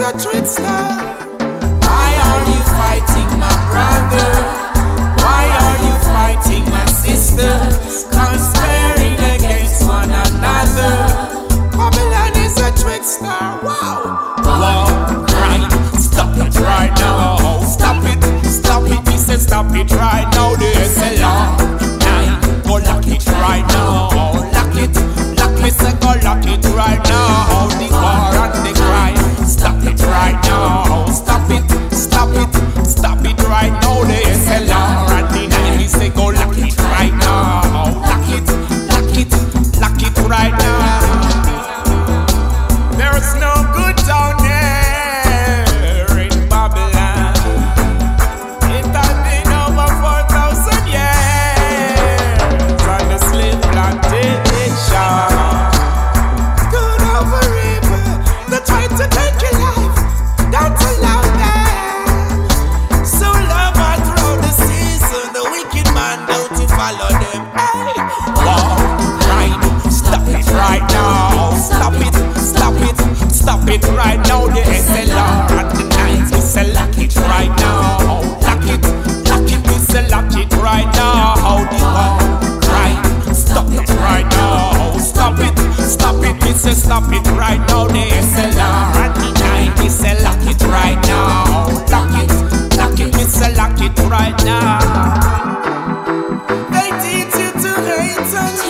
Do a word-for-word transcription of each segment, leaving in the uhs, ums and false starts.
a trickster. Why are you fighting my brother? Why are you fighting my sister? Conspiring against one another. Babylon is a trickster. Wow. Wow. Right. Stop it right now. Stop it. Stop it. He said stop it right now. There's a law. Go lock it right now. Lock it. Lock me say go lock it right now. The war and the crime. Stop it right now. Stop it. Stop it. Stop it right now. There's a law and the nine. He say go lock it right now. Lock it. Lock it. Lock it right now. There's no good down there in Babylon. It has been over four thousand years on the slave plantation. Good over evil, they try to take your life. Don't allow them. So love all through the season. The wicked man don't you follow them. Hey, wow, right, stop it right now. Stop it, stop it, stop it right now. The S L R and the nines, we say lock it right now. Lock it, lock it, we say lock it right now. How the war, right, stop it right now. Stop it, stop it, we say stop it right now. The S L R and the nines, we say lock it right now. Lock it, lock it, we say lock it right now. They teach you to hate and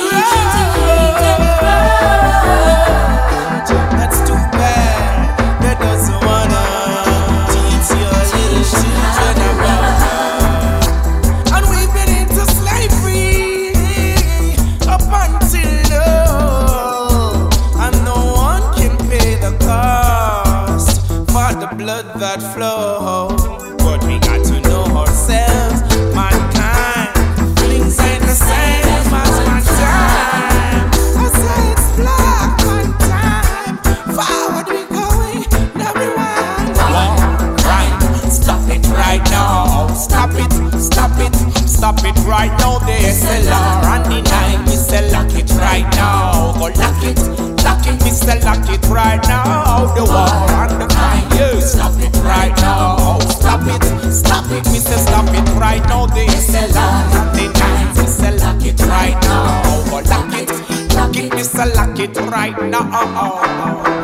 that's too bad. That doesn't wanna teach your little children about. And we've been into slavery up until now, and no one can pay the cost for the blood that flows. But we got to know ourselves, mankind. Things ain't the same as one time. I say it's black one time. Forward we going, everyone. Walk right, stop it right now. Stop it, stop it, stop it right now. The S L R and the nine, we say lock it right now. Go lock it, lock it, we say lock it right now. The war and the crime, yeah, stop it right now. Stop it, stop it, we say stop it right now. The S L R and the nine, we say lock it right now. Go lock it, lock it, we say lock it right now.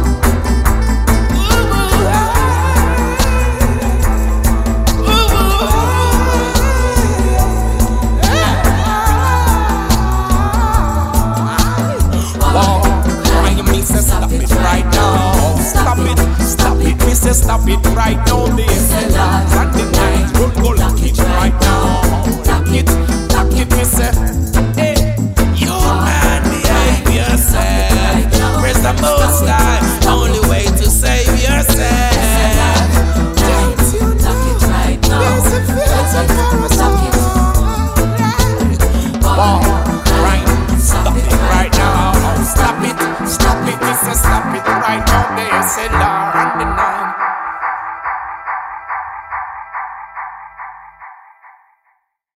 Stop it right now. Stop it, stop it, we say stop it right now. The S L R and the nines, go go lock it right now. Lock it, lock it, we say. Hey, you man, behave yourself. Where's the most high?